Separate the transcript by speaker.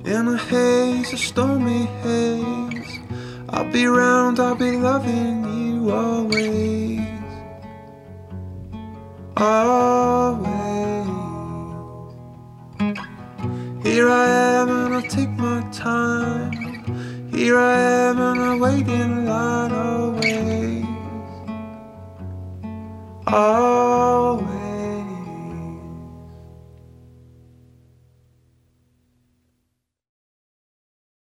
Speaker 1: In a haze, a stormy haze, I'll be round, I'll be loving you always. Always. Here I am and I take my time. Here I am and I wait in line.